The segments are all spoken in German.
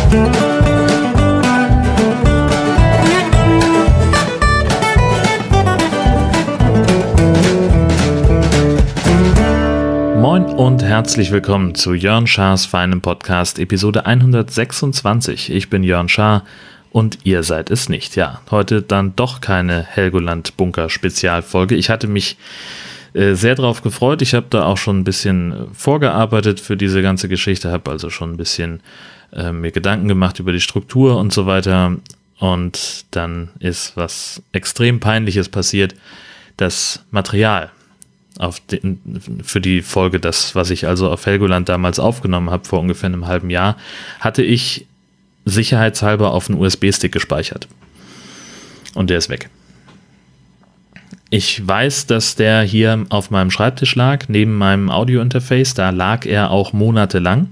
Moin und herzlich willkommen zu Jörn Schars feinem Podcast, Episode 126. Ich bin Jörn Schaar und ihr seid es nicht. Ja, heute dann doch keine Helgoland-Bunker-Spezialfolge. Ich hatte mich sehr drauf gefreut. Ich habe da auch schon ein bisschen vorgearbeitet für diese ganze Geschichte, habe also schon ein bisschen mir Gedanken gemacht über die Struktur und so weiter. Und dann ist was extrem Peinliches passiert. Das Material für die Folge, das, was ich also auf Helgoland damals aufgenommen habe, vor ungefähr einem halben Jahr, hatte ich sicherheitshalber auf einen USB-Stick gespeichert. Und der ist weg. Ich weiß, dass der hier auf meinem Schreibtisch lag, neben meinem Audio-Interface. Da lag er auch monatelang.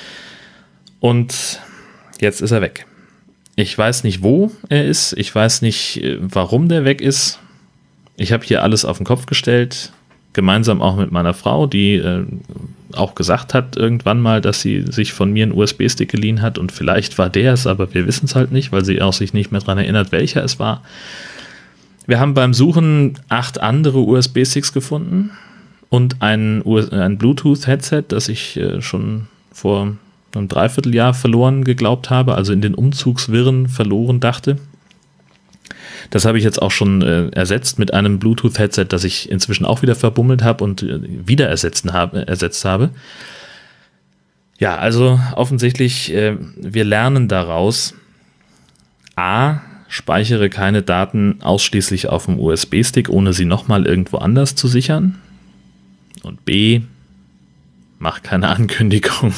Und jetzt ist er weg. Ich weiß nicht, wo er ist. Ich weiß nicht, warum der weg ist. Ich habe hier alles auf den Kopf gestellt. Gemeinsam auch mit meiner Frau, die auch gesagt hat irgendwann mal, dass sie sich von mir einen USB-Stick geliehen hat und vielleicht war der es, aber wir wissen es halt nicht, weil sie auch sich nicht mehr daran erinnert, welcher es war. Wir haben beim Suchen 8 andere USB-Sticks gefunden und ein Bluetooth-Headset, das ich schon vor einem Dreivierteljahr verloren geglaubt habe, also in den Umzugswirren verloren dachte. Das habe ich jetzt auch schon ersetzt mit einem Bluetooth-Headset, das ich inzwischen auch wieder verbummelt habe und wieder ersetzt habe. Ja, also offensichtlich, wir lernen daraus, A, speichere keine Daten ausschließlich auf dem USB-Stick, ohne sie nochmal irgendwo anders zu sichern. Und B, mach keine Ankündigung.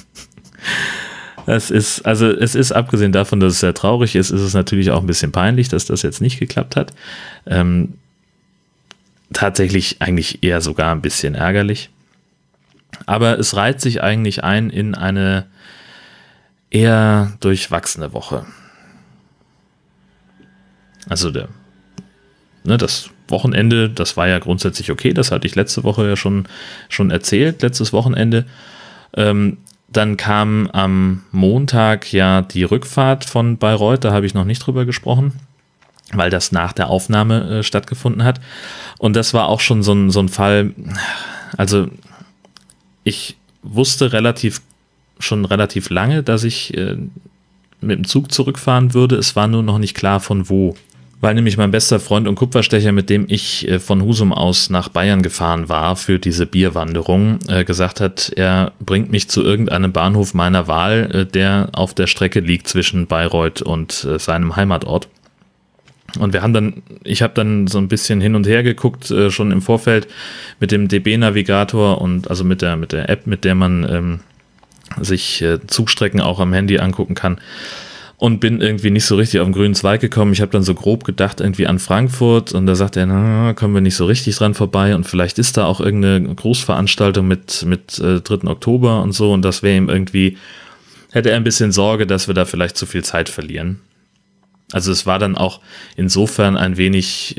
Es ist abgesehen davon, dass es sehr traurig ist, ist es natürlich auch ein bisschen peinlich, dass das jetzt nicht geklappt hat. Tatsächlich eigentlich eher sogar ein bisschen ärgerlich. Aber es reiht sich eigentlich ein in eine eher durchwachsene Woche. Also das Wochenende, das war ja grundsätzlich okay, das hatte ich letzte Woche ja schon erzählt, letztes Wochenende. Dann kam am Montag ja die Rückfahrt von Bayreuth, da habe ich noch nicht drüber gesprochen, weil das nach der Aufnahme stattgefunden hat. Und das war auch schon so ein Fall, also ich wusste schon relativ lange, dass ich mit dem Zug zurückfahren würde, es war nur noch nicht klar von wo. Weil nämlich mein bester Freund und Kupferstecher, mit dem ich von Husum aus nach Bayern gefahren war für diese Bierwanderung, gesagt hat, er bringt mich zu irgendeinem Bahnhof meiner Wahl, der auf der Strecke liegt zwischen Bayreuth und seinem Heimatort. Und ich habe dann so ein bisschen hin und her geguckt, schon im Vorfeld mit dem DB-Navigator und also mit der App, mit der man sich Zugstrecken auch am Handy angucken kann. Und bin irgendwie nicht so richtig auf den grünen Zweig gekommen. Ich habe dann so grob gedacht irgendwie an Frankfurt und da sagt er, kommen wir nicht so richtig dran vorbei und vielleicht ist da auch irgendeine Großveranstaltung mit 3. Oktober und so und das wäre ihm irgendwie, hätte er ein bisschen Sorge, dass wir da vielleicht zu viel Zeit verlieren. Also es war dann auch insofern ein wenig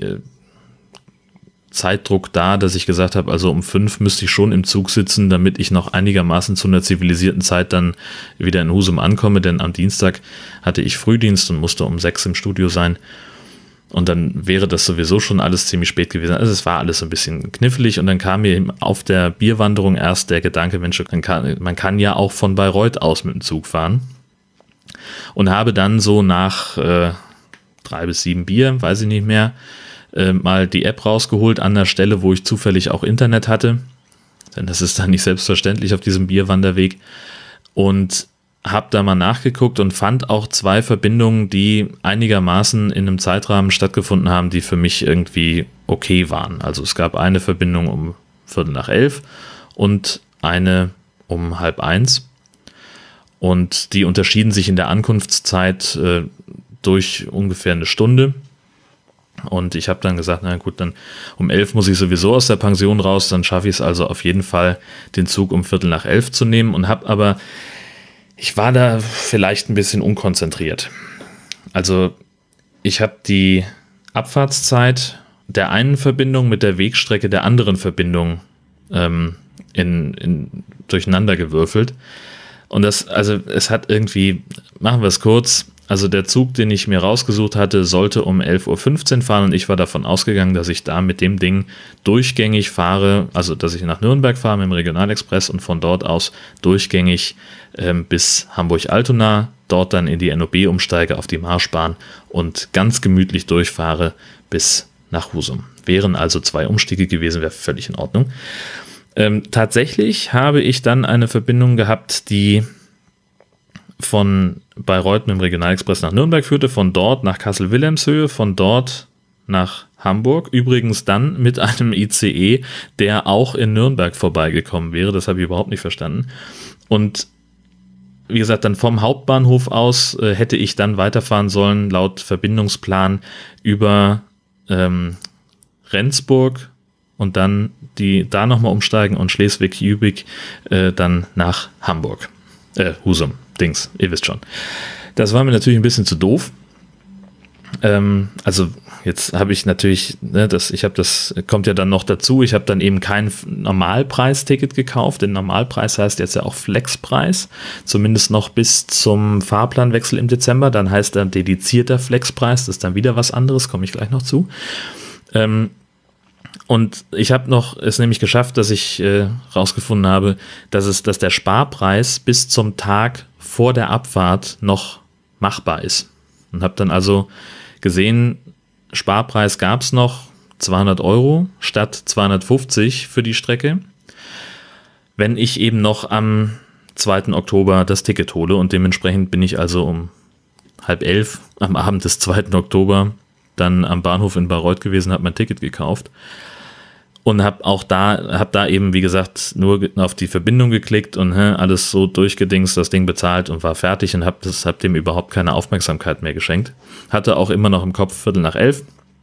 Zeitdruck da, dass ich gesagt habe, also um 5 müsste ich schon im Zug sitzen, damit ich noch einigermaßen zu einer zivilisierten Zeit dann wieder in Husum ankomme, denn am Dienstag hatte ich Frühdienst und musste um 6 im Studio sein und dann wäre das sowieso schon alles ziemlich spät gewesen. Also es war alles so ein bisschen knifflig und dann kam mir auf der Bierwanderung erst der Gedanke, Mensch, man kann ja auch von Bayreuth aus mit dem Zug fahren und habe dann so nach 3 bis 7 Bier, weiß ich nicht mehr, mal die App rausgeholt an der Stelle, wo ich zufällig auch Internet hatte, denn das ist dann nicht selbstverständlich auf diesem Bierwanderweg und habe da mal nachgeguckt und fand auch 2 Verbindungen, die einigermaßen in einem Zeitrahmen stattgefunden haben, die für mich irgendwie okay waren. Also es gab eine Verbindung um 11:15 und eine um 12:30 und die unterschieden sich in der Ankunftszeit durch ungefähr eine Stunde. Und ich habe dann gesagt, na gut, dann um 11 muss ich sowieso aus der Pension raus, dann schaffe ich es also auf jeden Fall, den Zug um 11:15 zu nehmen und ich war da vielleicht ein bisschen unkonzentriert. Also ich habe die Abfahrtszeit der einen Verbindung mit der Wegstrecke der anderen Verbindung durcheinander gewürfelt Und es hat irgendwie, machen wir es kurz, also der Zug, den ich mir rausgesucht hatte, sollte um 11:15 Uhr fahren und ich war davon ausgegangen, dass ich da mit dem Ding durchgängig fahre, also dass ich nach Nürnberg fahre mit dem Regionalexpress und von dort aus durchgängig bis Hamburg-Altona, dort dann in die NOB umsteige auf die Marschbahn und ganz gemütlich durchfahre bis nach Husum. Wären also 2 Umstiege gewesen, wäre völlig in Ordnung. Tatsächlich habe ich dann eine Verbindung gehabt, die von Bayreuth mit dem Regionalexpress nach Nürnberg führte, von dort nach Kassel-Wilhelmshöhe, von dort nach Hamburg. Übrigens dann mit einem ICE, der auch in Nürnberg vorbeigekommen wäre. Das habe ich überhaupt nicht verstanden. Und wie gesagt, dann vom Hauptbahnhof aus hätte ich dann weiterfahren sollen, laut Verbindungsplan über Rendsburg und dann da nochmal umsteigen und Schleswig-Jülich dann nach Hamburg. Husum. Dings, ihr wisst schon. Das war mir natürlich ein bisschen zu doof. Also jetzt habe ich natürlich, das kommt ja dann noch dazu, ich habe dann eben kein Normalpreisticket gekauft. Der Normalpreis heißt jetzt ja auch Flexpreis, zumindest noch bis zum Fahrplanwechsel im Dezember. Dann heißt dann dedizierter Flexpreis, das ist dann wieder was anderes, komme ich gleich noch zu. Und ich habe es nämlich geschafft, dass ich rausgefunden habe, dass der Sparpreis bis zum Tag vor der Abfahrt noch machbar ist. Und habe dann also gesehen, Sparpreis gab es noch 200 € statt 250 für die Strecke, wenn ich eben noch am 2. Oktober das Ticket hole. Und dementsprechend bin ich also um 10:30 am Abend des 2. Oktober dann am Bahnhof in Bayreuth gewesen, habe mein Ticket gekauft. Und habe da eben, wie gesagt, nur auf die Verbindung geklickt und alles so durchgedingst, das Ding bezahlt und war fertig und hab dem überhaupt keine Aufmerksamkeit mehr geschenkt. Hatte auch immer noch im Kopf 10:45.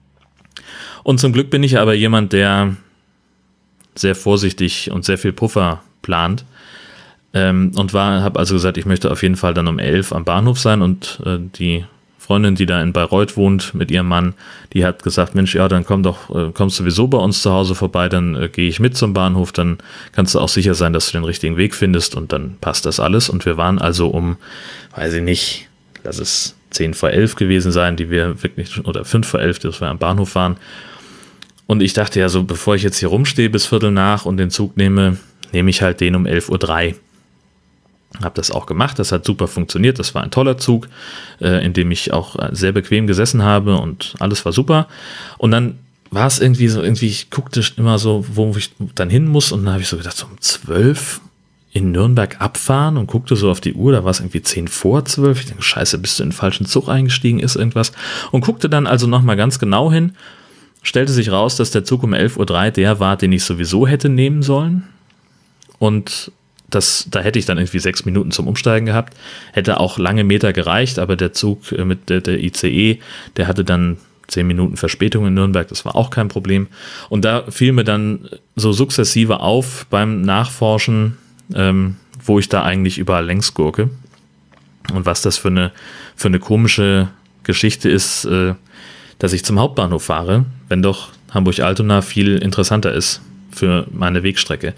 Und zum Glück bin ich aber jemand, der sehr vorsichtig und sehr viel Puffer plant. Und habe also gesagt, ich möchte auf jeden Fall dann um 11 am Bahnhof sein und die Freundin, die da in Bayreuth wohnt mit ihrem Mann, die hat gesagt, Mensch, ja, dann kommst sowieso bei uns zu Hause vorbei, dann gehe ich mit zum Bahnhof, dann kannst du auch sicher sein, dass du den richtigen Weg findest und dann passt das alles. Und wir waren also weiß ich nicht, lass es 10:10 gewesen sein, die wir wirklich, oder 5:11, dass wir am Bahnhof waren. Und ich dachte ja so, bevor ich jetzt hier rumstehe bis 7:15 und den Zug nehme ich halt den um 11:03 Uhr. Habe das auch gemacht, das hat super funktioniert, das war ein toller Zug, in dem ich auch sehr bequem gesessen habe und alles war super. Und dann war es irgendwie so, ich guckte immer so, wo ich dann hin muss und dann habe ich so gedacht, so um 12 in Nürnberg abfahren und guckte so auf die Uhr, da war es irgendwie 10:10. Ich denke, scheiße, bist du in den falschen Zug eingestiegen, ist irgendwas. Und guckte dann also nochmal ganz genau hin, stellte sich raus, dass der Zug um 11:03 Uhr der war, den ich sowieso hätte nehmen sollen. Und da hätte ich dann irgendwie 6 Minuten zum Umsteigen gehabt, hätte auch lange Meter gereicht, aber der Zug mit der ICE, der hatte dann 10 Minuten Verspätung in Nürnberg, das war auch kein Problem. Und da fiel mir dann so sukzessive auf beim Nachforschen, wo ich da eigentlich überall längs gurke und was das für eine komische Geschichte ist, dass ich zum Hauptbahnhof fahre, wenn doch Hamburg-Altona viel interessanter ist für meine Wegstrecke.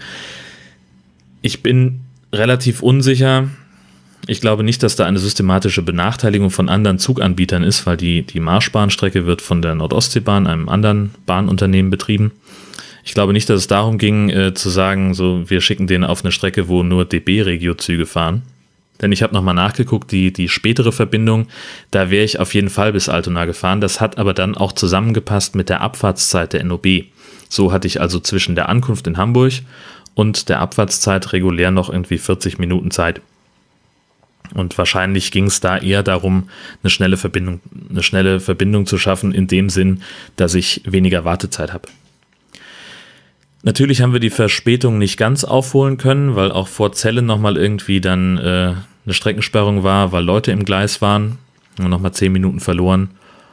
Ich bin relativ unsicher. Ich glaube nicht, dass da eine systematische Benachteiligung von anderen Zuganbietern ist, weil die Marschbahnstrecke wird von der Nordostseebahn, einem anderen Bahnunternehmen, betrieben. Ich glaube nicht, dass es darum ging, zu sagen, so, wir schicken den auf eine Strecke, wo nur DB-Regio-Züge fahren. Denn ich habe nochmal nachgeguckt, die spätere Verbindung, da wäre ich auf jeden Fall bis Altona gefahren. Das hat aber dann auch zusammengepasst mit der Abfahrtszeit der NOB. So hatte ich also zwischen der Ankunft in Hamburg und der Abfahrtszeit regulär noch irgendwie 40 Minuten Zeit. Und wahrscheinlich ging es da eher darum, eine schnelle Verbindung zu schaffen, in dem Sinn, dass ich weniger Wartezeit habe. Natürlich haben wir die Verspätung nicht ganz aufholen können, weil auch vor Celle nochmal irgendwie dann eine Streckensperrung war, weil Leute im Gleis waren und nochmal 10 Minuten verloren.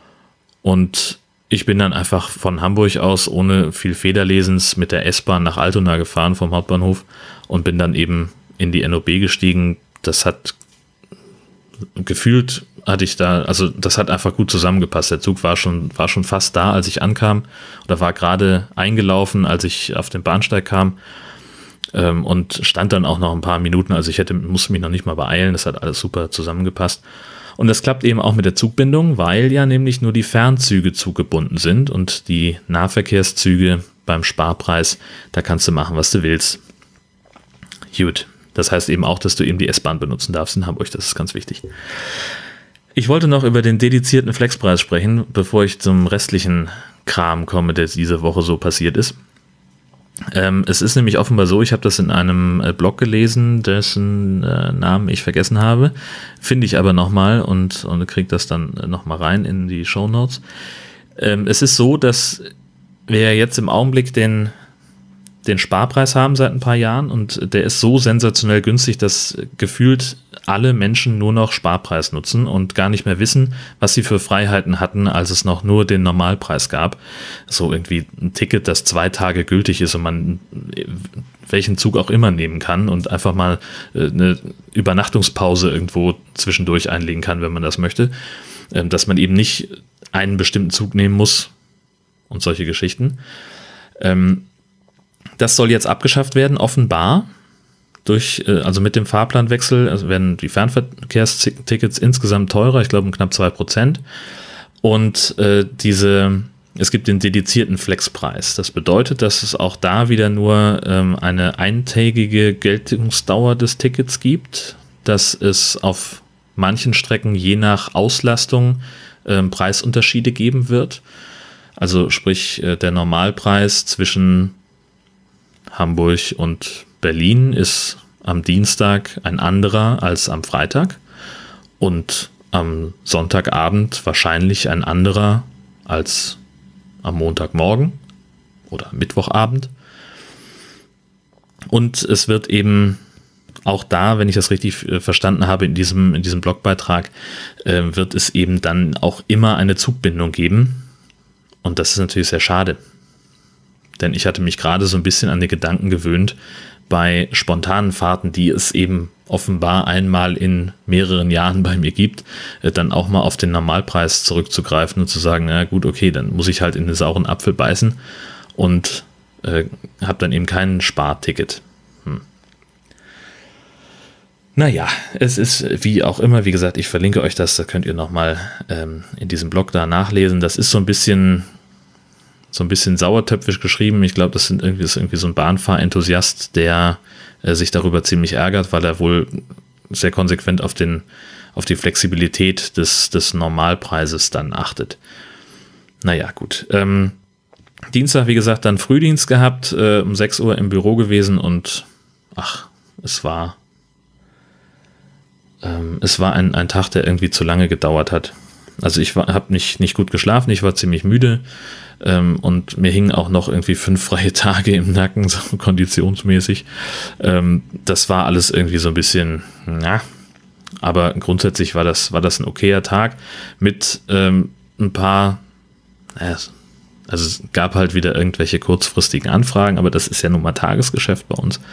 Und ich bin dann einfach von Hamburg aus ohne viel Federlesens mit der S-Bahn nach Altona gefahren vom Hauptbahnhof und bin dann eben in die NOB gestiegen. Das hat gefühlt, das hat einfach gut zusammengepasst. Der Zug war schon fast da, als ich ankam, oder war gerade eingelaufen, als ich auf den Bahnsteig kam. und stand dann auch noch ein paar Minuten, also musste mich noch nicht mal beeilen, das hat alles super zusammengepasst. Und das klappt eben auch mit der Zugbindung, weil ja nämlich nur die Fernzüge zuggebunden sind und die Nahverkehrszüge beim Sparpreis, da kannst du machen, was du willst. Gut, das heißt eben auch, dass du eben die S-Bahn benutzen darfst in Hamburg, das ist ganz wichtig. Ich wollte noch über den dedizierten Flexpreis sprechen, bevor ich zum restlichen Kram komme, der diese Woche so passiert ist. Es ist nämlich offenbar so, ich habe das in einem Blog gelesen, dessen Namen ich vergessen habe, finde ich aber nochmal und kriege das dann nochmal rein in die Shownotes. Es ist so, dass wir jetzt im Augenblick den Sparpreis haben seit ein paar Jahren und der ist so sensationell günstig, dass gefühlt alle Menschen nur noch Sparpreis nutzen und gar nicht mehr wissen, was sie für Freiheiten hatten, als es noch nur den Normalpreis gab. So irgendwie ein Ticket, das 2 Tage gültig ist und man welchen Zug auch immer nehmen kann und einfach mal eine Übernachtungspause irgendwo zwischendurch einlegen kann, wenn man das möchte. Dass man eben nicht einen bestimmten Zug nehmen muss und solche Geschichten. Das soll jetzt abgeschafft werden, offenbar. Also mit dem Fahrplanwechsel werden die Fernverkehrstickets insgesamt teurer, ich glaube um knapp 2%. Und es gibt den dedizierten Flexpreis. Das bedeutet, dass es auch da wieder nur eine eintägige Geltungsdauer des Tickets gibt, dass es auf manchen Strecken je nach Auslastung Preisunterschiede geben wird. Also sprich, der Normalpreis zwischen Hamburg und Berlin ist am Dienstag ein anderer als am Freitag und am Sonntagabend wahrscheinlich ein anderer als am Montagmorgen oder Mittwochabend. Und es wird eben auch da, wenn ich das richtig verstanden habe, in diesem Blogbeitrag, wird es eben dann auch immer eine Zugbindung geben. Und das ist natürlich sehr schade. Denn ich hatte mich gerade so ein bisschen an den Gedanken gewöhnt, bei spontanen Fahrten, die es eben offenbar einmal in mehreren Jahren bei mir gibt, dann auch mal auf den Normalpreis zurückzugreifen und zu sagen, na gut, okay, dann muss ich halt in den sauren Apfel beißen und habe dann eben kein Sparticket. Naja, es ist wie auch immer, wie gesagt, ich verlinke euch das, da könnt ihr nochmal in diesem Blog da nachlesen. Das ist so ein bisschen sauertöpfisch geschrieben. Ich glaube, das ist irgendwie so ein Bahnfahrenthusiast, der sich darüber ziemlich ärgert, weil er wohl sehr konsequent auf die Flexibilität des Normalpreises dann achtet. Naja, gut. Dienstag, wie gesagt, dann Frühdienst gehabt, um 6 Uhr im Büro gewesen und es war ein Tag, der irgendwie zu lange gedauert hat. Also ich habe nicht gut geschlafen, ich war ziemlich müde und mir hingen auch noch irgendwie 5 freie Tage im Nacken, so konditionsmäßig. Das war alles irgendwie so ein bisschen, aber grundsätzlich war das ein okayer Tag mit ein paar, also es gab halt wieder irgendwelche kurzfristigen Anfragen, aber das ist ja nun mal Tagesgeschäft bei uns.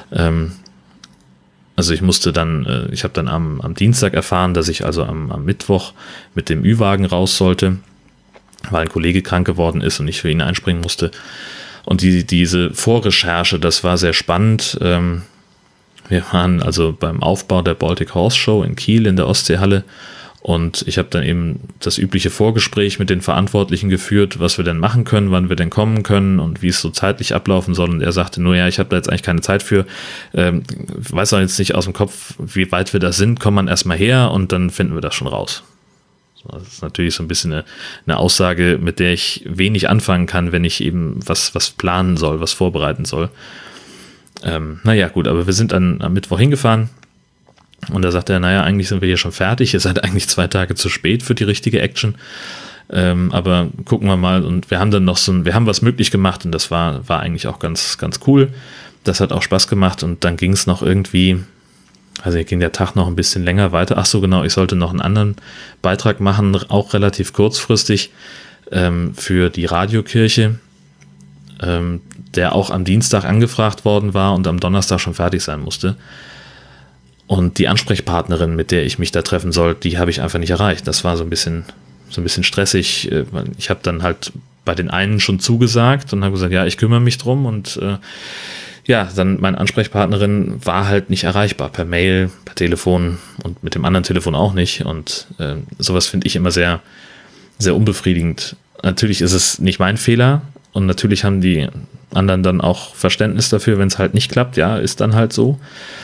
Also ich habe dann am Dienstag erfahren, dass ich also am Mittwoch mit dem Ü-Wagen raus sollte, weil ein Kollege krank geworden ist und ich für ihn einspringen musste. Und diese Vorrecherche, das war sehr spannend. Wir waren also beim Aufbau der Baltic Horse Show in Kiel in der Ostseehalle und ich habe dann eben das übliche Vorgespräch mit den Verantwortlichen geführt, was wir denn machen können, wann wir denn kommen können und wie es so zeitlich ablaufen soll. Und er sagte nur, ja, ich habe da jetzt eigentlich keine Zeit für, weiß auch jetzt nicht aus dem Kopf, wie weit wir da sind, komm man erstmal her und dann finden wir das schon raus. So, das ist natürlich so ein bisschen eine Aussage, mit der ich wenig anfangen kann, wenn ich eben was planen soll, was vorbereiten soll. Naja, gut, aber wir sind am Mittwoch hingefahren. Und da sagt er, naja, eigentlich sind wir hier schon fertig, ihr seid eigentlich 2 Tage zu spät für die richtige Action, aber gucken wir mal und wir haben dann noch wir haben was möglich gemacht und das war eigentlich auch ganz, ganz cool, das hat auch Spaß gemacht und dann ging es noch irgendwie, also ging der Tag noch ein bisschen länger weiter, ach so genau, ich sollte noch einen anderen Beitrag machen, auch relativ kurzfristig für die Radiokirche, der auch am Dienstag angefragt worden war und am Donnerstag schon fertig sein musste. Und die Ansprechpartnerin, mit der ich mich da treffen soll, die habe ich einfach nicht erreicht. Das war so ein bisschen stressig. Ich habe dann halt bei den einen schon zugesagt und habe gesagt, ja, ich kümmere mich drum. Und ja, dann meine Ansprechpartnerin war halt nicht erreichbar, per Mail, per Telefon und mit dem anderen Telefon auch nicht. Und sowas finde ich immer sehr, sehr unbefriedigend. Natürlich ist es nicht mein Fehler und natürlich haben die anderen dann auch Verständnis dafür, wenn es halt nicht klappt. Ja, ist dann halt so.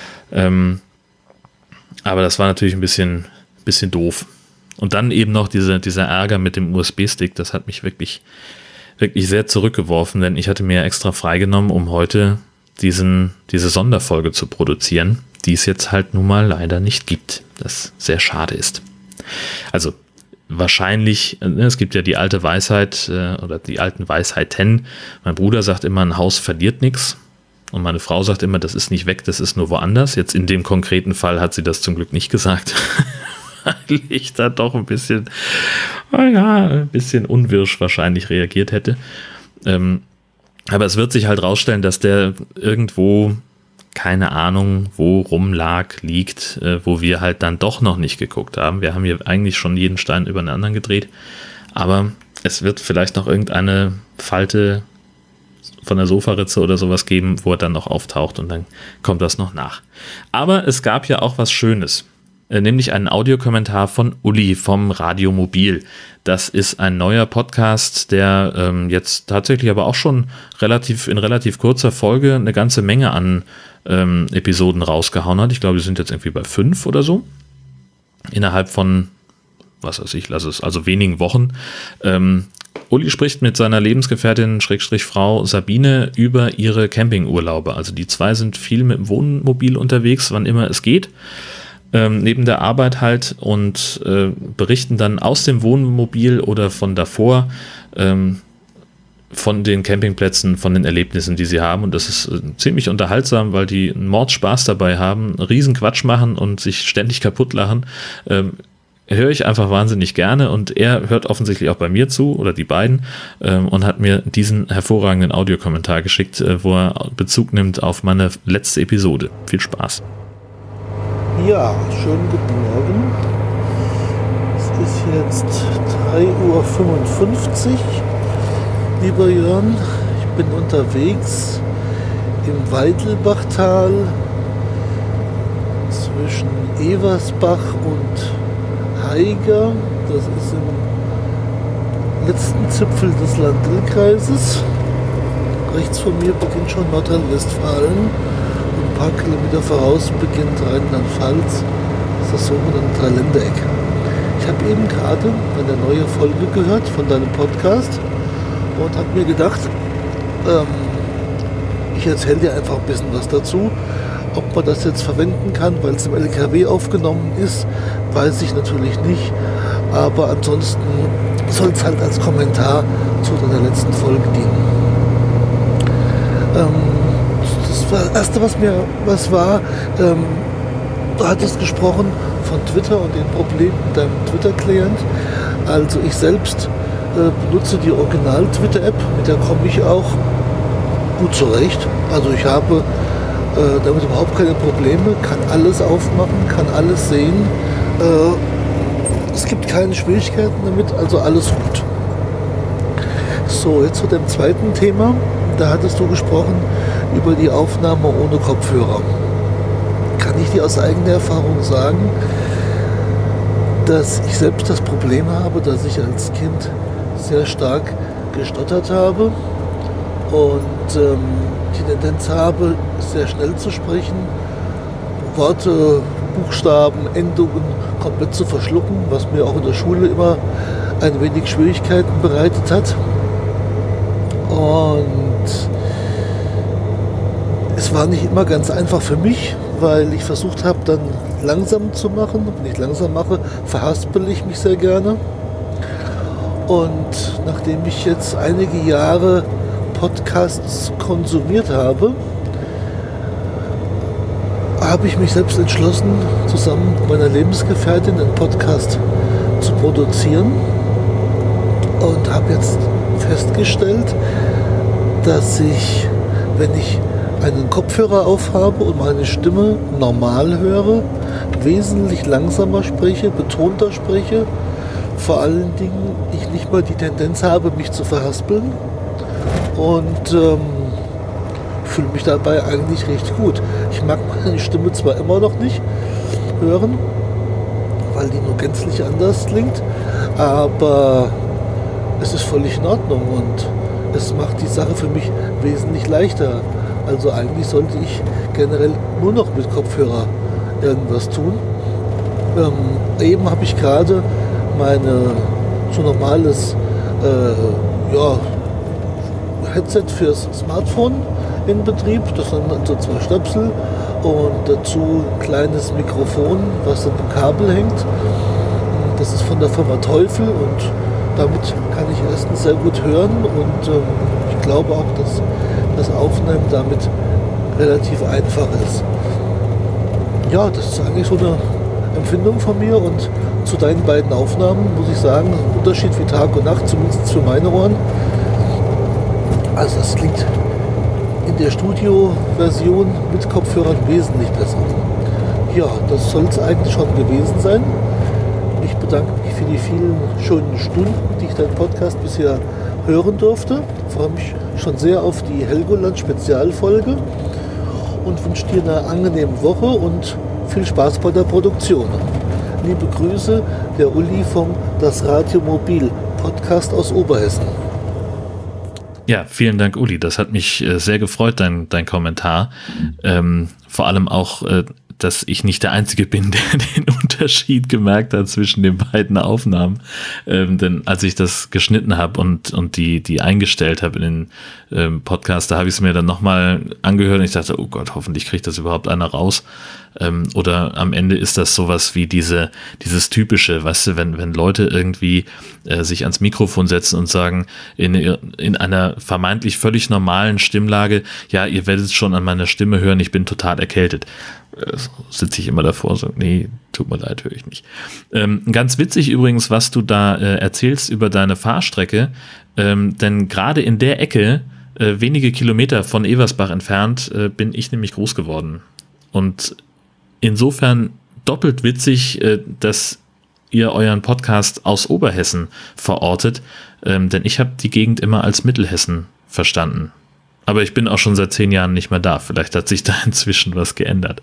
Aber das war natürlich ein bisschen doof. Und dann eben noch dieser Ärger mit dem USB-Stick, das hat mich wirklich, wirklich sehr zurückgeworfen, denn ich hatte mir extra freigenommen, um heute diese Sonderfolge zu produzieren, die es jetzt halt nun mal leider nicht gibt, das sehr schade ist. Also wahrscheinlich, es gibt ja die alte Weisheit oder die alten Weisheiten. Mein Bruder sagt immer, ein Haus verliert nichts. Und meine Frau sagt immer, das ist nicht weg, das ist nur woanders. Jetzt in dem konkreten Fall hat sie das zum Glück nicht gesagt, weil ich da doch ein bisschen unwirsch wahrscheinlich reagiert hätte. Aber es wird sich halt rausstellen, dass der irgendwo, keine Ahnung, wo liegt, wo wir halt dann doch noch nicht geguckt haben. Wir haben hier eigentlich schon jeden Stein über den anderen gedreht, aber es wird vielleicht noch irgendeine Falte von der Sofaritze oder sowas geben, wo er dann noch auftaucht und dann kommt das noch nach. Aber es gab ja auch was Schönes, nämlich einen Audiokommentar von Uli vom Radio Mobil. Das ist ein neuer Podcast, der jetzt tatsächlich aber auch schon in relativ kurzer Folge eine ganze Menge an Episoden rausgehauen hat. Ich glaube, die sind jetzt irgendwie bei 5 oder so. Innerhalb von, was weiß ich, also wenigen Wochen. Uli spricht mit seiner Lebensgefährtin Frau Sabine über ihre Campingurlaube. Also die zwei sind viel mit dem Wohnmobil unterwegs, wann immer es geht. Neben der Arbeit halt und berichten dann aus dem Wohnmobil oder von davor von den Campingplätzen, von den Erlebnissen, die sie haben. Und das ist ziemlich unterhaltsam, weil die einen Mordspaß dabei haben, einen riesen Quatsch machen und sich ständig kaputt lachen. Höre ich einfach wahnsinnig gerne und er hört offensichtlich auch bei mir zu, oder die beiden, und hat mir diesen hervorragenden Audiokommentar geschickt, wo er Bezug nimmt auf meine letzte Episode. Viel Spaß. Ja, schönen guten Morgen. Es ist jetzt 3:55 Uhr. Lieber Jörn, ich bin unterwegs im Weidelbachtal zwischen Eversbach und Haiger. Das ist im letzten Zipfel des Land-Dill-Kreises. Rechts von mir beginnt schon Nordrhein-Westfalen. Ein paar Kilometer voraus beginnt Rheinland-Pfalz, das ist das sogenannte Dreiländereck. Ich habe eben gerade eine neue Folge gehört von deinem Podcast und habe mir gedacht, ich erzähle dir einfach ein bisschen was dazu. Ob man das jetzt verwenden kann, weil es im LKW aufgenommen ist, weiß ich natürlich nicht. Aber ansonsten soll es halt als Kommentar zu deiner letzten Folge dienen. Das Erste, was war, du hattest gesprochen von Twitter und den Problemen mit deinem Twitter-Client. Also ich selbst benutze die Original-Twitter-App, mit der komme ich auch gut zurecht. Also ich habe damit überhaupt keine Probleme, kann alles aufmachen, kann alles sehen. Es gibt keine Schwierigkeiten damit, also alles gut. So, jetzt zu dem zweiten Thema. Da hattest du gesprochen über die Aufnahme ohne Kopfhörer. Kann ich dir aus eigener Erfahrung sagen, dass ich selbst das Problem habe, dass ich als Kind sehr stark gestottert habe und die Tendenz habe, sehr schnell zu sprechen, Worte, Buchstaben, Endungen komplett zu verschlucken, was mir auch in der Schule immer ein wenig Schwierigkeiten bereitet hat. Und es war nicht immer ganz einfach für mich, weil ich versucht habe, dann langsam zu machen. Wenn ich langsam mache, verhaspel ich mich sehr gerne. Und nachdem ich jetzt einige Jahre Podcasts konsumiert habe, habe ich mich selbst entschlossen, zusammen mit meiner Lebensgefährtin einen Podcast zu produzieren und habe jetzt festgestellt, dass ich, wenn ich einen Kopfhörer aufhabe und meine Stimme normal höre, wesentlich langsamer spreche, betonter spreche, vor allen Dingen ich nicht mal die Tendenz habe, mich zu verhaspeln und fühle mich dabei eigentlich recht gut. Ich mag meine Stimme zwar immer noch nicht hören, weil die nur gänzlich anders klingt, aber es ist völlig in Ordnung und es macht die Sache für mich wesentlich leichter. Also eigentlich sollte ich generell nur noch mit Kopfhörer irgendwas tun. Eben habe ich gerade meine so normales Headset fürs Smartphone in Betrieb. Das sind also 2 Stöpsel und dazu ein kleines Mikrofon, was dann im Kabel hängt. Das ist von der Firma Teufel und damit kann ich erstens sehr gut hören und ich glaube auch, dass das Aufnehmen damit relativ einfach ist. Ja, das ist eigentlich so eine Empfindung von mir und zu deinen beiden Aufnahmen muss ich sagen, ein Unterschied wie Tag und Nacht, zumindest für meine Ohren. Also das klingt in der Studio-Version mit Kopfhörern wesentlich besser. Ja, das soll es eigentlich schon gewesen sein. Ich bedanke mich für die vielen schönen Stunden, die ich deinen Podcast bisher hören durfte. Ich freue mich schon sehr auf die Helgoland-Spezialfolge und wünsche dir eine angenehme Woche und viel Spaß bei der Produktion. Liebe Grüße, der Uli vom Das Radio Mobil Podcast aus Oberhessen. Ja, vielen Dank, Uli. Das hat mich sehr gefreut, dein Kommentar. Vor allem auch, dass ich nicht der Einzige bin, der den Unterschied gemerkt hat zwischen den beiden Aufnahmen. Denn als ich das geschnitten habe und die eingestellt habe in den Podcast, da habe ich es mir dann nochmal angehört und ich dachte, oh Gott, hoffentlich kriegt das überhaupt einer raus. Oder am Ende ist das sowas wie dieses typische, weißt du, wenn Leute irgendwie sich ans Mikrofon setzen und sagen, in einer vermeintlich völlig normalen Stimmlage, ja, ihr werdet es schon an meiner Stimme hören, ich bin total erkältet. Sitze ich immer davor und sage, nee, tut mir leid, höre ich nicht. Ganz witzig übrigens, was du da erzählst über deine Fahrstrecke, denn gerade in der Ecke, wenige Kilometer von Eversbach entfernt, bin ich nämlich groß geworden. Und insofern doppelt witzig, dass ihr euren Podcast aus Oberhessen verortet, denn ich habe die Gegend immer als Mittelhessen verstanden. Aber ich bin auch schon seit 10 Jahren nicht mehr da. Vielleicht hat sich da inzwischen was geändert.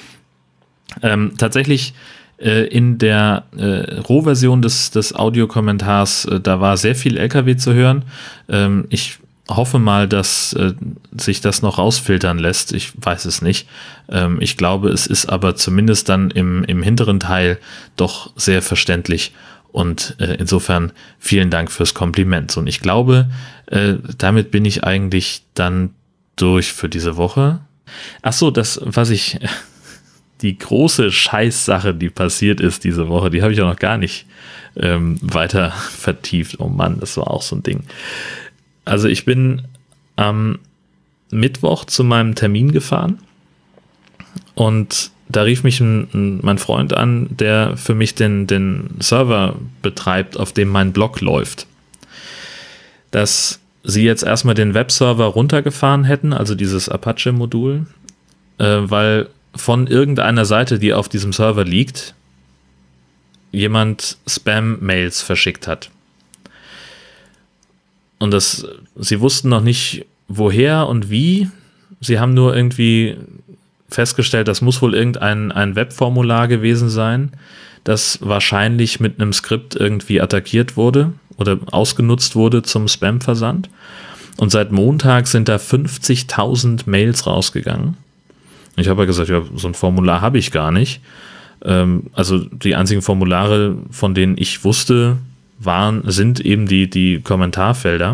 Tatsächlich in der Rohversion des Audiokommentars, da war sehr viel LKW zu hören. Ich hoffe mal, dass sich das noch rausfiltern lässt. Ich weiß es nicht. Ich glaube, es ist aber zumindest dann im hinteren Teil doch sehr verständlich. Und insofern vielen Dank fürs Kompliment. Und ich glaube, damit bin ich eigentlich dann durch für diese Woche. Ach so, die große Scheißsache, die passiert ist diese Woche, die habe ich auch noch gar nicht weiter vertieft. Oh Mann, das war auch so ein Ding. Also ich bin am Mittwoch zu meinem Termin gefahren und da rief mich mein Freund an, der für mich den Server betreibt, auf dem mein Blog läuft. Dass sie jetzt erstmal den Webserver runtergefahren hätten, also dieses Apache-Modul, weil von irgendeiner Seite, die auf diesem Server liegt, jemand Spam-Mails verschickt hat. Und sie wussten noch nicht, woher und wie. Sie haben nur irgendwie festgestellt, das muss wohl ein Webformular gewesen sein, das wahrscheinlich mit einem Skript irgendwie attackiert wurde oder ausgenutzt wurde zum Spam-Versand. Und seit Montag sind da 50.000 Mails rausgegangen. Ich habe ja gesagt, ja, so ein Formular habe ich gar nicht. Also die einzigen Formulare, von denen ich wusste, sind eben die Kommentarfelder.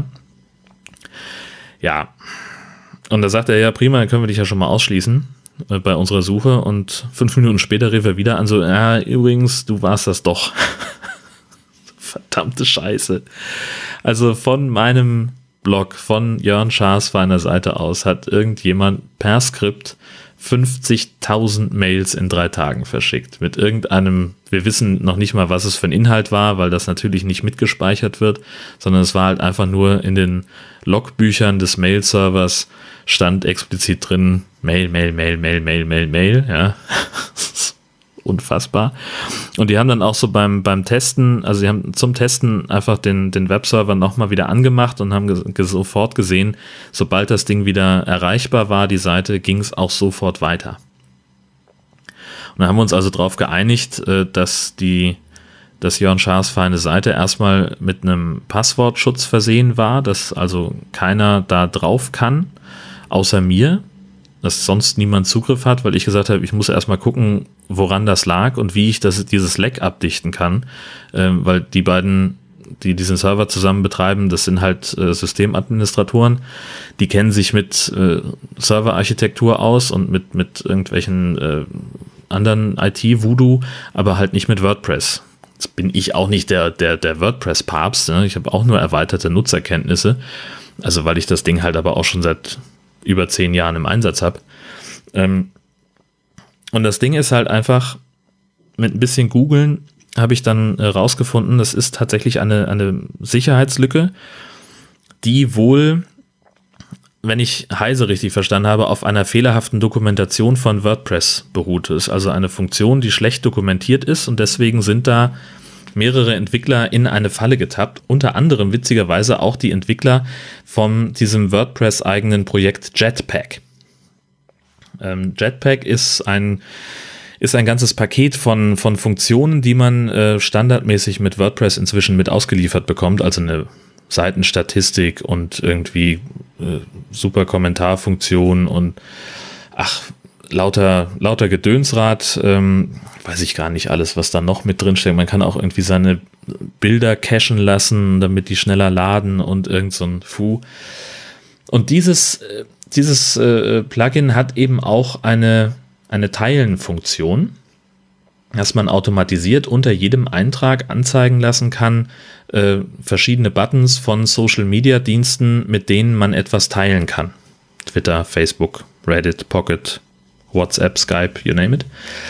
Ja. Und da sagt er, ja prima, dann können wir dich ja schon mal ausschließen bei unserer Suche. Und 5 Minuten später rief er wieder an, so, ja, übrigens, du warst das doch. Verdammte Scheiße. Also von meinem Blog, von Jörn Schaas feiner Seite aus, hat irgendjemand per Skript 50.000 Mails in 3 Tagen verschickt. Mit irgendeinem, wir wissen noch nicht mal, was es für ein Inhalt war, weil das natürlich nicht mitgespeichert wird, sondern es war halt einfach nur in den Logbüchern des Mail-Servers stand explizit drin, Mail, ja. unfassbar. Und die haben dann auch so beim Testen, also die haben zum Testen einfach den Webserver nochmal wieder angemacht und haben sofort gesehen, sobald das Ding wieder erreichbar war, die Seite, ging es auch sofort weiter. Und da haben wir uns also darauf geeinigt, dass Jörn Schaas feine Seite erstmal mit einem Passwortschutz versehen war, dass also keiner da drauf kann, außer mir, dass sonst niemand Zugriff hat, weil ich gesagt habe, ich muss erstmal gucken, woran das lag und wie ich dieses Leck abdichten kann, weil die beiden, die diesen Server zusammen betreiben, das sind halt Systemadministratoren, die kennen sich mit Serverarchitektur aus und mit irgendwelchen anderen IT-Voodoo, aber halt nicht mit WordPress. Jetzt bin ich auch nicht der WordPress-Papst, ne? Ich habe auch nur erweiterte Nutzerkenntnisse, also weil ich das Ding halt aber auch schon seit über 10 Jahren im Einsatz habe. Und das Ding ist halt einfach, mit ein bisschen Googeln habe ich dann rausgefunden, das ist tatsächlich eine Sicherheitslücke, die wohl, wenn ich Heise richtig verstanden habe, auf einer fehlerhaften Dokumentation von WordPress beruht. Das ist also eine Funktion, die schlecht dokumentiert ist und deswegen sind da mehrere Entwickler in eine Falle getappt. Unter anderem witzigerweise auch die Entwickler von diesem WordPress-eigenen Projekt Jetpack. Jetpack ist ein ganzes Paket von Funktionen, die man standardmäßig mit WordPress inzwischen mit ausgeliefert bekommt, also eine Seitenstatistik und irgendwie super Kommentarfunktion und lauter Gedönsrad, weiß ich gar nicht alles, was da noch mit drin steckt. Man kann auch irgendwie seine Bilder cachen lassen, damit die schneller laden und irgend so ein Fu. Und dieses Plugin hat eben auch eine Teilen-Funktion, dass man automatisiert unter jedem Eintrag anzeigen lassen kann, verschiedene Buttons von Social-Media-Diensten, mit denen man etwas teilen kann. Twitter, Facebook, Reddit, Pocket, WhatsApp, Skype, you name it.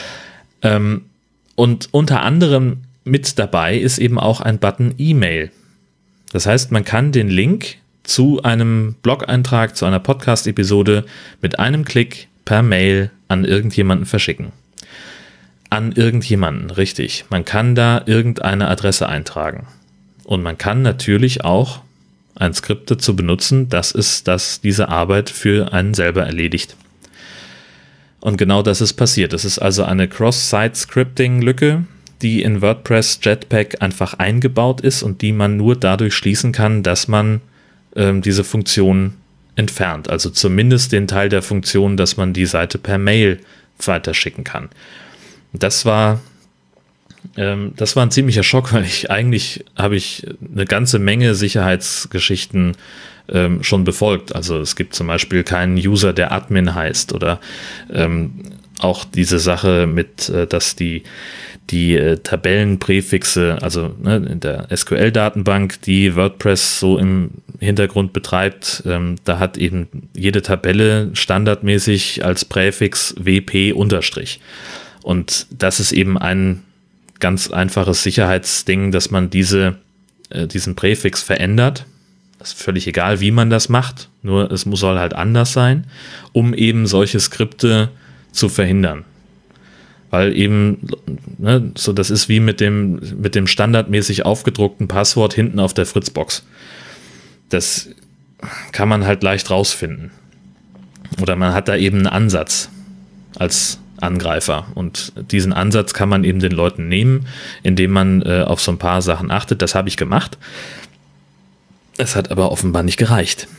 Und unter anderem mit dabei ist eben auch ein Button E-Mail. Das heißt, man kann den Link zu einem Blog-Eintrag, zu einer Podcast-Episode mit einem Klick per Mail an irgendjemanden verschicken. An irgendjemanden, richtig. Man kann da irgendeine Adresse eintragen. Und man kann natürlich auch ein Skript dazu benutzen, das diese Arbeit für einen selber erledigt. Und genau das ist passiert. Es ist also eine Cross-Site-Scripting-Lücke, die in WordPress Jetpack einfach eingebaut ist und die man nur dadurch schließen kann, dass man diese Funktion entfernt. Also zumindest den Teil der Funktion, dass man die Seite per Mail weiterschicken kann. Das war ein ziemlicher Schock, weil eigentlich habe ich eine ganze Menge Sicherheitsgeschichten schon befolgt. Also es gibt zum Beispiel keinen User, der Admin heißt oder auch diese Sache mit, dass die Tabellenpräfixe, also in der SQL-Datenbank, die WordPress so im Hintergrund betreibt, da hat eben jede Tabelle standardmäßig als Präfix WP unterstrich. Und das ist eben ein ganz einfaches Sicherheitsding, dass man diesen Präfix verändert. Das ist völlig egal, wie man das macht, nur soll halt anders sein, um eben solche Skripte zu verhindern. Weil eben, so das ist wie mit dem standardmäßig aufgedruckten Passwort hinten auf der Fritzbox. Das kann man halt leicht rausfinden. Oder man hat da eben einen Ansatz als Angreifer. Und diesen Ansatz kann man eben den Leuten nehmen, indem man auf so ein paar Sachen achtet. Das habe ich gemacht. Es hat aber offenbar nicht gereicht.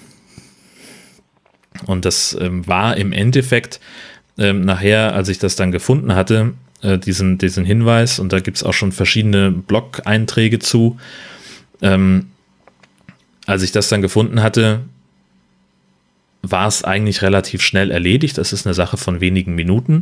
Und das war im Endeffekt nachher, als ich das dann gefunden hatte, diesen Hinweis, und da gibt es auch schon verschiedene Blog-Einträge zu, als ich das dann gefunden hatte, war es eigentlich relativ schnell erledigt. Das ist eine Sache von wenigen Minuten.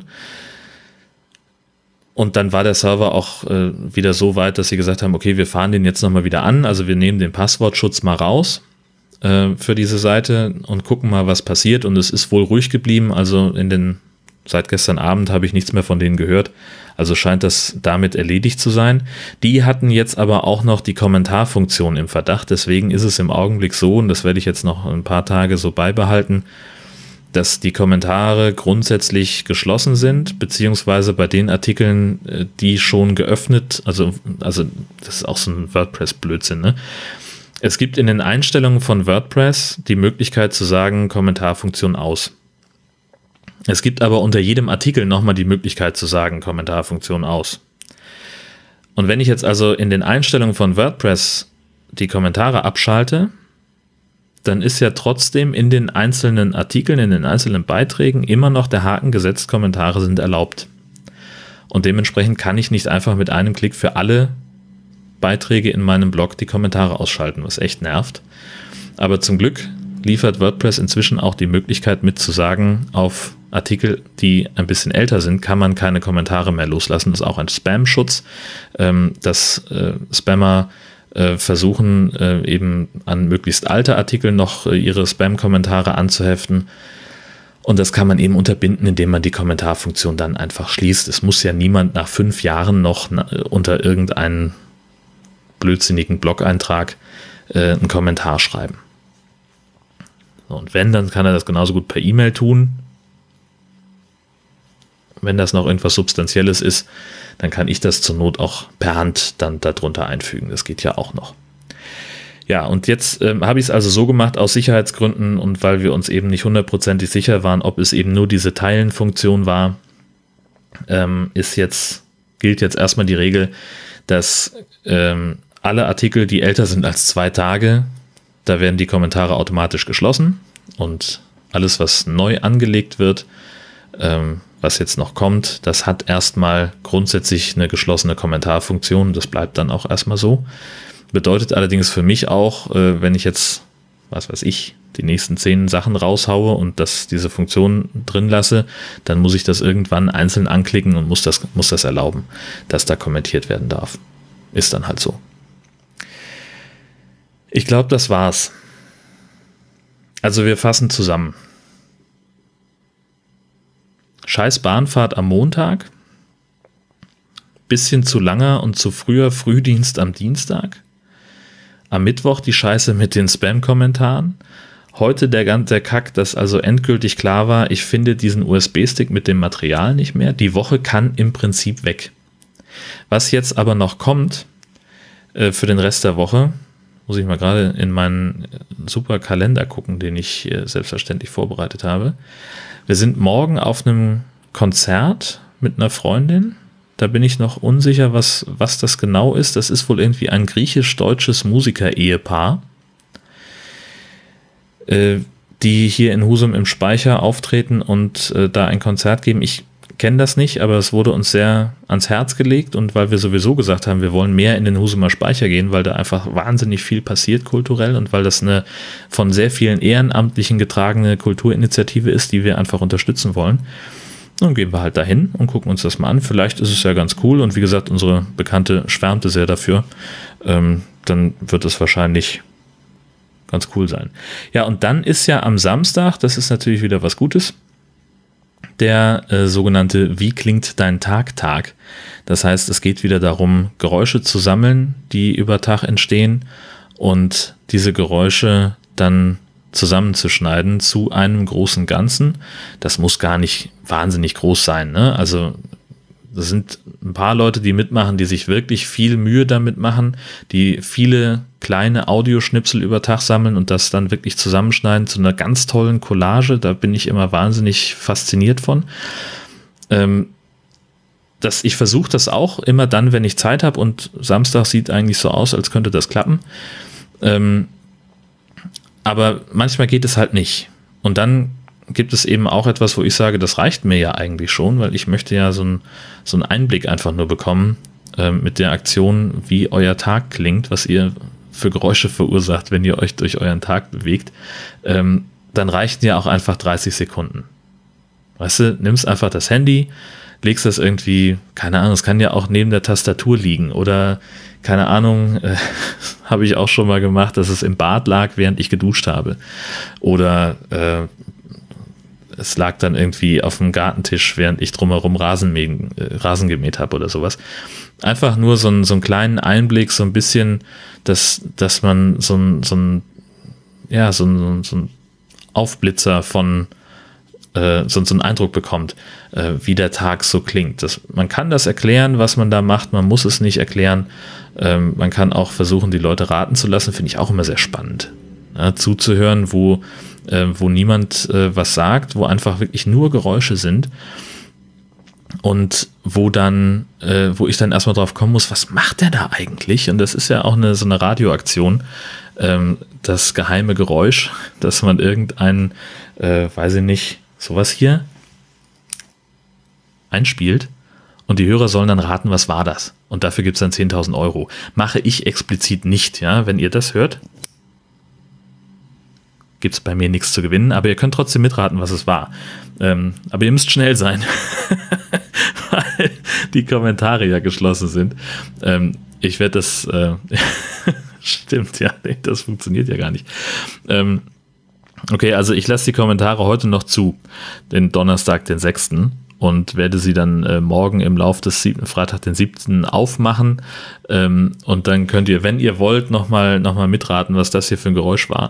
Und dann war der Server auch wieder so weit, dass sie gesagt haben, okay, wir fahren den jetzt nochmal wieder an. Also wir nehmen den Passwortschutz mal raus für diese Seite und gucken mal, was passiert. Und es ist wohl ruhig geblieben. Also seit gestern Abend habe ich nichts mehr von denen gehört. Also scheint das damit erledigt zu sein. Die hatten jetzt aber auch noch die Kommentarfunktion im Verdacht. Deswegen ist es im Augenblick so, und das werde ich jetzt noch ein paar Tage so beibehalten, dass die Kommentare grundsätzlich geschlossen sind, beziehungsweise bei den Artikeln, die schon geöffnet, also das ist auch so ein WordPress-Blödsinn, ne? Es gibt in den Einstellungen von WordPress die Möglichkeit zu sagen, Kommentarfunktion aus. Es gibt aber unter jedem Artikel nochmal die Möglichkeit zu sagen, Kommentarfunktion aus. Und wenn ich jetzt also in den Einstellungen von WordPress die Kommentare abschalte, dann ist ja trotzdem in den einzelnen Artikeln, in den einzelnen Beiträgen immer noch der Haken gesetzt, Kommentare sind erlaubt. Und dementsprechend kann ich nicht einfach mit einem Klick für alle Beiträge in meinem Blog die Kommentare ausschalten, was echt nervt. Aber zum Glück liefert WordPress inzwischen auch die Möglichkeit mit zu sagen, auf Artikel, die ein bisschen älter sind, kann man keine Kommentare mehr loslassen. Das ist auch ein Spam-Schutz, dass Spammer versuchen eben an möglichst alte Artikel noch ihre Spam-Kommentare anzuheften. Und das kann man eben unterbinden, indem man die Kommentarfunktion dann einfach schließt. Es muss ja niemand nach 5 Jahren noch unter irgendeinen blödsinnigen Blog-Eintrag einen Kommentar schreiben. So, und wenn, dann kann er das genauso gut per E-Mail tun. Wenn das noch irgendwas Substanzielles ist, dann kann ich das zur Not auch per Hand dann darunter einfügen. Das geht ja auch noch. Ja, und jetzt habe ich es also so gemacht aus Sicherheitsgründen und weil wir uns eben nicht 100% sicher waren, ob es eben nur diese Teilen-Funktion war, gilt jetzt erstmal die Regel, dass alle Artikel, die älter sind als 2 Tage, da werden die Kommentare automatisch geschlossen und alles, was neu angelegt wird, was jetzt noch kommt, das hat erstmal grundsätzlich eine geschlossene Kommentarfunktion. Das bleibt dann auch erstmal so. Bedeutet allerdings für mich auch, wenn ich jetzt, was weiß ich, die nächsten 10 Sachen raushaue und diese Funktion drin lasse, dann muss ich das irgendwann einzeln anklicken und muss das erlauben, dass da kommentiert werden darf. Ist dann halt so. Ich glaube, das war's. Also wir fassen zusammen. Scheiß Bahnfahrt am Montag, bisschen zu langer und zu früher Frühdienst am Dienstag, am Mittwoch die Scheiße mit den Spam-Kommentaren, heute der Kack, dass also endgültig klar war, ich finde diesen USB-Stick mit dem Material nicht mehr, die Woche kann im Prinzip weg. Was jetzt aber noch kommt für den Rest der Woche, muss ich mal gerade in meinen super Kalender gucken, den ich selbstverständlich vorbereitet habe. Wir sind morgen auf einem Konzert mit einer Freundin. Da bin ich noch unsicher, was das genau ist. Das ist wohl irgendwie ein griechisch-deutsches Musiker-Ehepaar, die hier in Husum im Speicher auftreten und da ein Konzert geben. Ich kenne das nicht, aber es wurde uns sehr ans Herz gelegt und weil wir sowieso gesagt haben, wir wollen mehr in den Husumer Speicher gehen, weil da einfach wahnsinnig viel passiert kulturell und weil das eine von sehr vielen Ehrenamtlichen getragene Kulturinitiative ist, die wir einfach unterstützen wollen. Dann gehen wir halt dahin und gucken uns das mal an. Vielleicht ist es ja ganz cool und wie gesagt, unsere Bekannte schwärmte sehr dafür. Dann wird es wahrscheinlich ganz cool sein. Ja, und dann ist ja am Samstag, das ist natürlich wieder was Gutes, der sogenannte Wie klingt dein Tag? Das heißt, es geht wieder darum, Geräusche zu sammeln, die über Tag entstehen und diese Geräusche dann zusammenzuschneiden zu einem großen Ganzen. Das muss gar nicht wahnsinnig groß sein, ne? Also das sind ein paar Leute, die mitmachen, die sich wirklich viel Mühe damit machen, die viele kleine Audioschnipsel über Tag sammeln und das dann wirklich zusammenschneiden zu einer ganz tollen Collage. Da bin ich immer wahnsinnig fasziniert von. Ich versuche das auch immer dann, wenn ich Zeit habe und Samstag sieht eigentlich so aus, als könnte das klappen. Aber manchmal geht es halt nicht. Und dann gibt es eben auch etwas, wo ich sage, das reicht mir ja eigentlich schon, weil ich möchte ja so einen Einblick einfach nur bekommen mit der Aktion, wie euer Tag klingt, was ihr für Geräusche verursacht, wenn ihr euch durch euren Tag bewegt. Dann reichen ja auch einfach 30 Sekunden. Weißt du, nimmst einfach das Handy, legst das irgendwie, keine Ahnung, es kann ja auch neben der Tastatur liegen oder, keine Ahnung, habe ich auch schon mal gemacht, dass es im Bad lag, während ich geduscht habe. Oder es lag dann irgendwie auf dem Gartentisch, während ich drumherum Rasen gemäht habe oder sowas. Einfach nur so einen kleinen Einblick, so ein bisschen, dass man so ein Aufblitzer von so einen Eindruck bekommt, wie der Tag so klingt. Man kann das erklären, was man da macht, man muss es nicht erklären. Man kann auch versuchen, die Leute raten zu lassen, finde ich auch immer sehr spannend. Ja, zuzuhören, wo niemand was sagt, wo einfach wirklich nur Geräusche sind und wo ich dann erstmal drauf kommen muss, was macht der da eigentlich? Und das ist ja auch so eine Radioaktion, das geheime Geräusch, dass man irgendein, weiß ich nicht, sowas hier einspielt und die Hörer sollen dann raten, was war das? Und dafür gibt es dann 10.000 Euro. Mache ich explizit nicht, ja, wenn ihr das hört, gibt es bei mir nichts zu gewinnen, aber ihr könnt trotzdem mitraten, was es war. Aber ihr müsst schnell sein, weil die Kommentare ja geschlossen sind. Ich werde das, stimmt, ja, nee, das funktioniert ja gar nicht. Okay, also ich lasse die Kommentare heute noch zu, den Donnerstag, den 6. und werde sie dann morgen im Lauf des Freitag, den 7. aufmachen. Und dann könnt ihr, wenn ihr wollt, noch mal mitraten, was das hier für ein Geräusch war.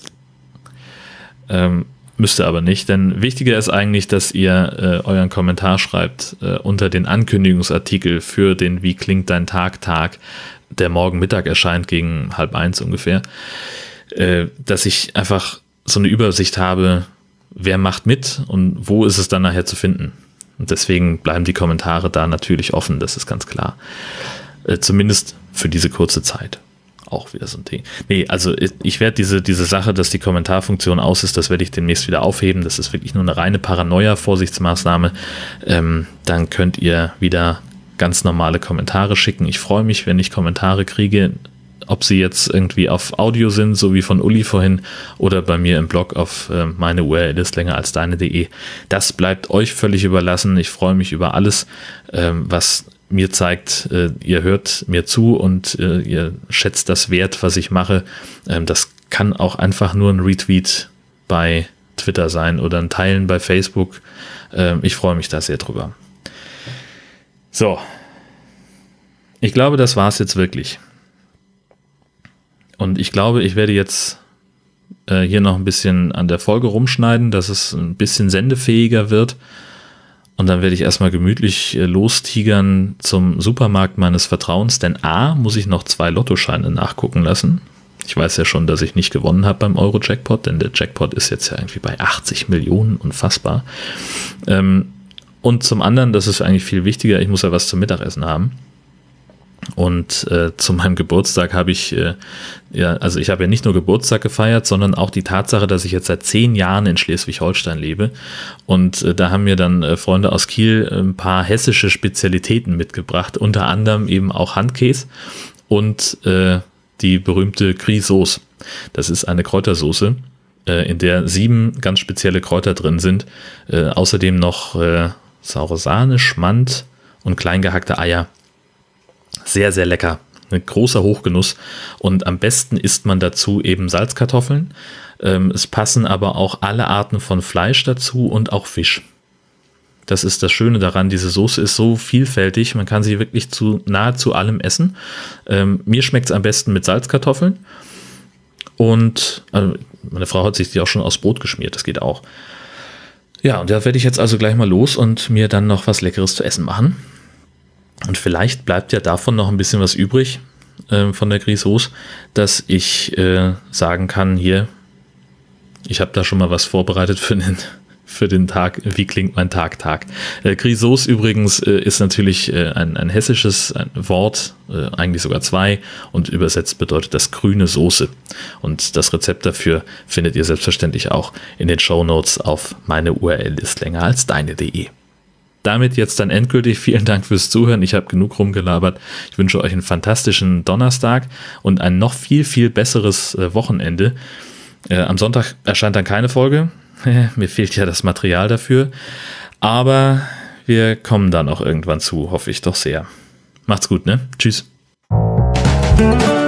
Müsst ihr aber nicht, denn wichtiger ist eigentlich, dass ihr euren Kommentar schreibt unter den Ankündigungsartikel für den Wie klingt dein Tag, der morgen Mittag erscheint, gegen 12:30 ungefähr, dass ich einfach so eine Übersicht habe, wer macht mit und wo ist es dann nachher zu finden. Und deswegen bleiben die Kommentare da natürlich offen, das ist ganz klar. Zumindest für diese kurze Zeit. Auch wieder so ein Ding. Nee, also ich werde diese Sache, dass die Kommentarfunktion aus ist, das werde ich demnächst wieder aufheben. Das ist wirklich nur eine reine Paranoia-Vorsichtsmaßnahme. Dann könnt ihr wieder ganz normale Kommentare schicken. Ich freue mich, wenn ich Kommentare kriege, ob sie jetzt irgendwie auf Audio sind, so wie von Uli vorhin, oder bei mir im Blog auf meine URL ist länger als deine.de. Das bleibt euch völlig überlassen. Ich freue mich über alles, was mir zeigt, ihr hört mir zu und ihr schätzt das wert, was ich mache. Das kann auch einfach nur ein Retweet bei Twitter sein oder ein Teilen bei Facebook. Ich freue mich da sehr drüber. So. Ich glaube, das war es jetzt wirklich. Und ich glaube, ich werde jetzt hier noch ein bisschen an der Folge rumschneiden, dass es ein bisschen sendefähiger wird. Und dann werde ich erstmal gemütlich lostigern zum Supermarkt meines Vertrauens, denn A, muss ich noch 2 Lottoscheine nachgucken lassen. Ich weiß ja schon, dass ich nicht gewonnen habe beim Euro-Jackpot, denn der Jackpot ist jetzt ja irgendwie bei 80 Millionen, unfassbar. Und zum anderen, das ist eigentlich viel wichtiger, ich muss ja was zum Mittagessen haben. Und zu meinem Geburtstag habe ich, also ich habe ja nicht nur Geburtstag gefeiert, sondern auch die Tatsache, dass ich jetzt seit 10 Jahren in Schleswig-Holstein lebe. Und da haben mir dann Freunde aus Kiel ein paar hessische Spezialitäten mitgebracht, unter anderem eben auch Handkäse und die berühmte Grisauce. Das ist eine Kräutersoße, in der 7 ganz spezielle Kräuter drin sind. Außerdem noch saure Sahne, Schmand und klein gehackte Eier. Sehr, sehr lecker. Ein großer Hochgenuss. Und am besten isst man dazu eben Salzkartoffeln. Es passen aber auch alle Arten von Fleisch dazu und auch Fisch. Das ist das Schöne daran. Diese Soße ist so vielfältig. Man kann sie wirklich zu nahezu allem essen. Mir schmeckt es am besten mit Salzkartoffeln. Und meine Frau hat sich die auch schon aufs Brot geschmiert. Das geht auch. Ja, und da werde ich jetzt also gleich mal los und mir dann noch was Leckeres zu essen machen. Und vielleicht bleibt ja davon noch ein bisschen was übrig, von der Grisauce, dass ich sagen kann, hier, ich habe da schon mal was vorbereitet für den Tag, wie klingt mein Tag. Grisauce übrigens ist natürlich ein hessisches Wort, eigentlich sogar 2, und übersetzt bedeutet das grüne Soße. Und das Rezept dafür findet ihr selbstverständlich auch in den Shownotes auf meine URL ist länger als deine.de. Damit jetzt dann endgültig vielen Dank fürs Zuhören. Ich habe genug rumgelabert. Ich wünsche euch einen fantastischen Donnerstag und ein noch viel, viel besseres Wochenende. Am Sonntag erscheint dann keine Folge. Mir fehlt ja das Material dafür. Aber wir kommen dann auch irgendwann zu, hoffe ich doch sehr. Macht's gut, ne? Tschüss.